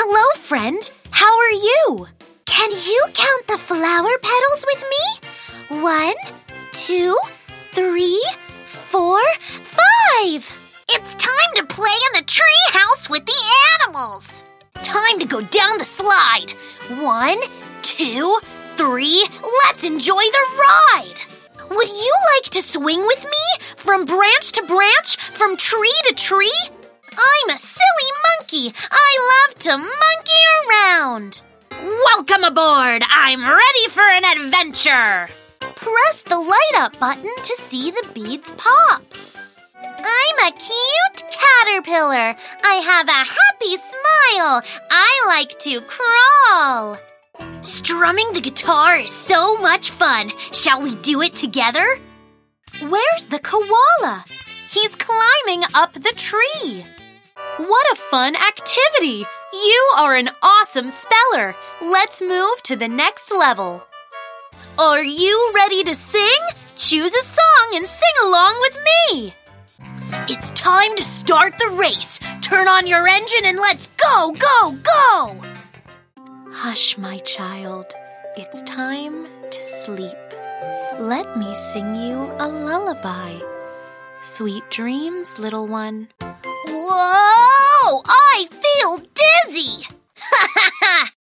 Hello, friend. How are you? Can you count the flower petals with me? 1, 2, 3, 4, 5. It's time to play in the tree house with the animals. Time to go down the slide. 1, 2, 3. Let's enjoy the ride. Would you like to swing with me? From branch to branch, from tree to tree? I'm a silly monkey. I love to monkey around. Welcome aboard. I'm ready for an adventure. Press the light up button to see the beads pop. I'm a cute caterpillar. I have a happy smile. I like to crawl. Strumming the guitar is so much fun. Shall we do it together? Where's the koala? He's climbing up the tree. What a fun activity! You are an awesome speller. Let's move to the next level. Are you ready to sing? Choose a song and sing along with me. It's time to start the race. Turn on your engine and let's go, go, go! Hush, my child. It's time to sleep. Let me sing you a lullaby. Sweet dreams, little one. Whoa! I feel dizzy! Ha ha ha!